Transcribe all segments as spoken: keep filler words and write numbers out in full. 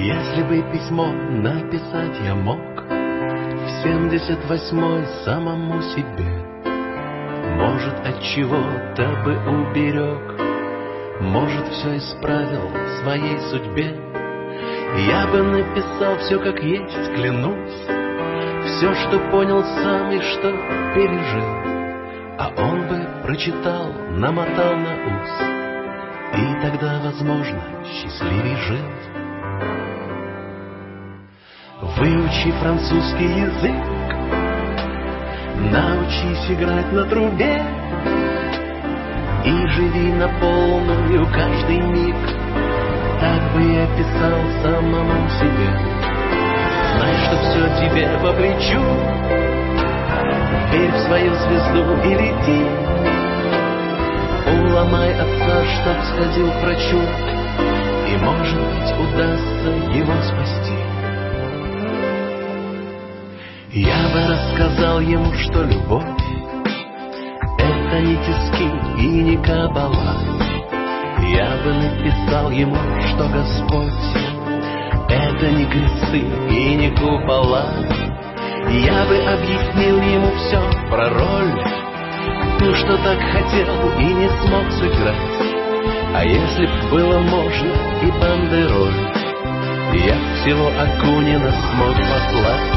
Если бы письмо написать я мог в семьдесят восьмой самому себе, может, от чего-то бы уберег, может, все исправил в своей судьбе. Я бы написал все как есть, клянусь, все, что понял сам и что пережил, а он бы прочитал, намотал на ус, и тогда, возможно, счастливей жил. Выучи французский язык, научись играть на трубе и живи на полную каждый миг. Так бы я писал самому себе. Знай, что все тебе по плечу, верь в свою звезду и лети. Уломай отца, чтоб сходил к врачу, и, может быть, удастся его спасти. Я бы рассказал ему, что любовь — это не тиски и не кабала. Я бы написал ему, что Господь — это не кресты и не купола. Я бы объяснил ему все про роль, ту, что так хотел и не смог сыграть. А если б было можно и бандероль, я всего Акунина смог послать.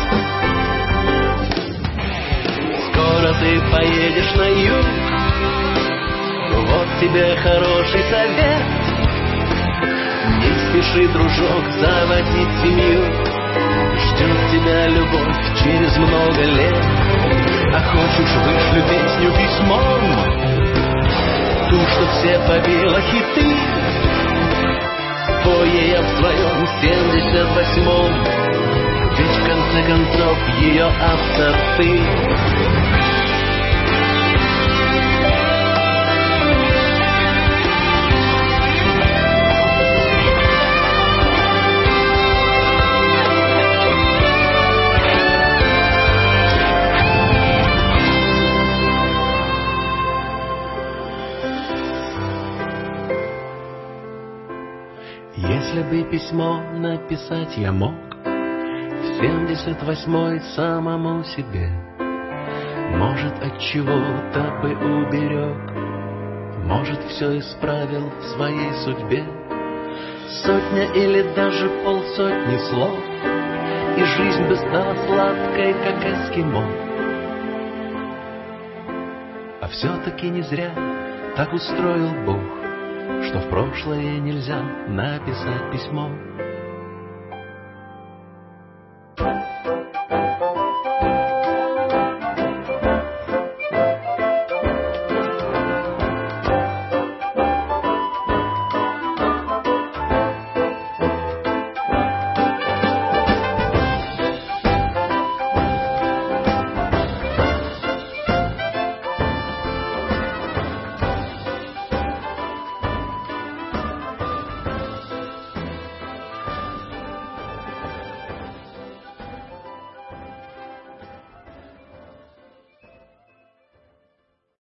Скоро ты поедешь на юг, вот тебе хороший совет. Не спеши, дружок, заводить семью, ждет тебя любовь через много лет. А хочешь, вышлю песню письмом, ту, что все побила хиты. Пой я в своем семьдесят восьмом, ведь в конце концов ее автор ты. Если бы письмо написать я мог в семьдесят восьмой самому себе, может, от чего-то бы уберег, может, все исправил в своей судьбе. Сотня или даже полсотни слов, и жизнь бы стала сладкой, как эскимо. А все-таки не зря так устроил Бог, что в прошлое нельзя написать письмо.